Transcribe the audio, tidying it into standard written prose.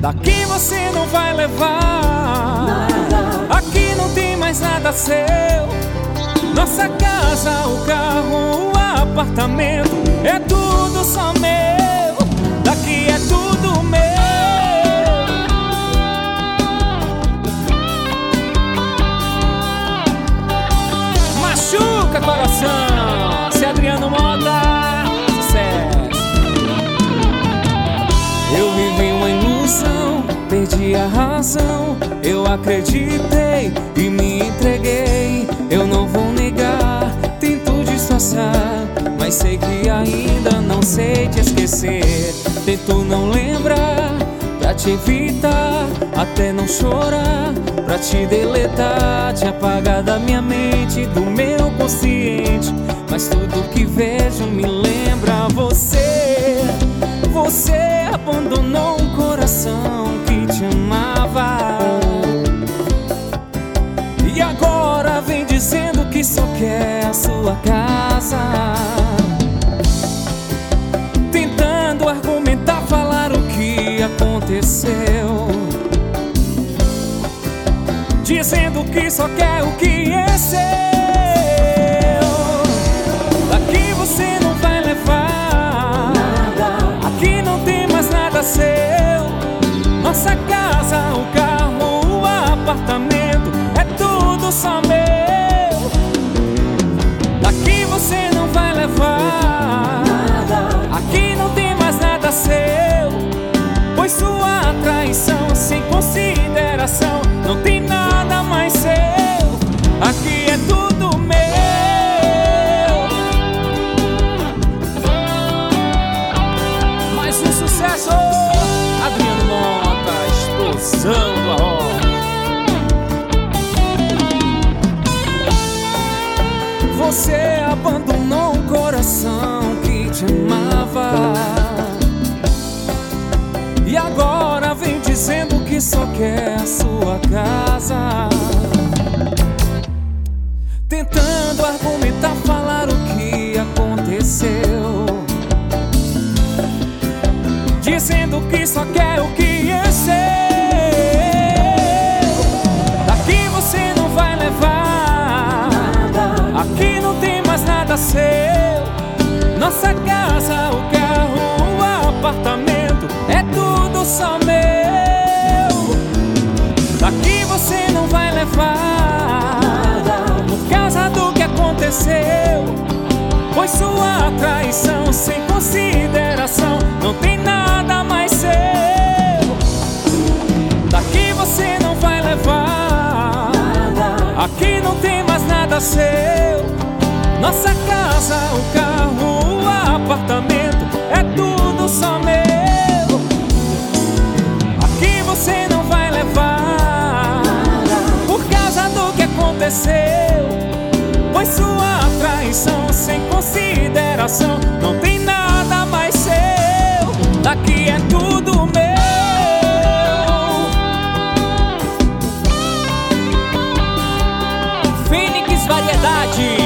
Daqui você não vai levar nada. Aqui não tem mais nada seu. Nossa casa, o carro, o apartamento, é tudo só meu. Daqui é tudo meu. Machuca coração, se Adriano Mota, sucesso. Eu vivi uma ilusão, perdi a razão. Eu acreditei e me entreguei. Eu não vou negar, tento disfarçar, mas sei que ainda não sei te esquecer. Tento não lembrar, pra te evitar, até não chorar, pra te deletar, te apagar da minha mente, do meu consciente. Mas tudo que vejo me lembra você. Você abandonou um coração que te amava, e agora vem dizendo que só quer a sua casa. Tentando argumentar, falar o que aconteceu, dizendo que só quer o que é seu. Daqui você não vai levar nada. Aqui não tem mais nada seu. Nossa casa, o carro, o apartamento, é tudo só meu. Daqui você não vai levar nada. Aqui não tem mais nada seu, pois sua traição sem consideração não tem nada mais seu. Aqui é tudo meu. Mais um sucesso, Adriano Mota, explosão do arroz. Você abandonou um coração que te amava, e agora vem dizendo que só quer a sua casa. Tentando argumentar, falar o que aconteceu, dizendo que só quer o que é seu. Daqui você não vai levar nada. Aqui não tem mais nada seu. Nossa casa, o carro, o apartamento, é tudo só meu. Daqui você não vai levar nada. por causa do que aconteceu, pois sua traição sem consideração não tem nada mais seu. Daqui você não vai levar nada. Aqui não tem mais nada seu. Nossa casa, o carro, o apartamento, é tudo só meu. Aqui você não vai levar por causa do que aconteceu, pois sua traição sem consideração não tem nada mais seu. Daqui é tudo meu. Fênix Variedade.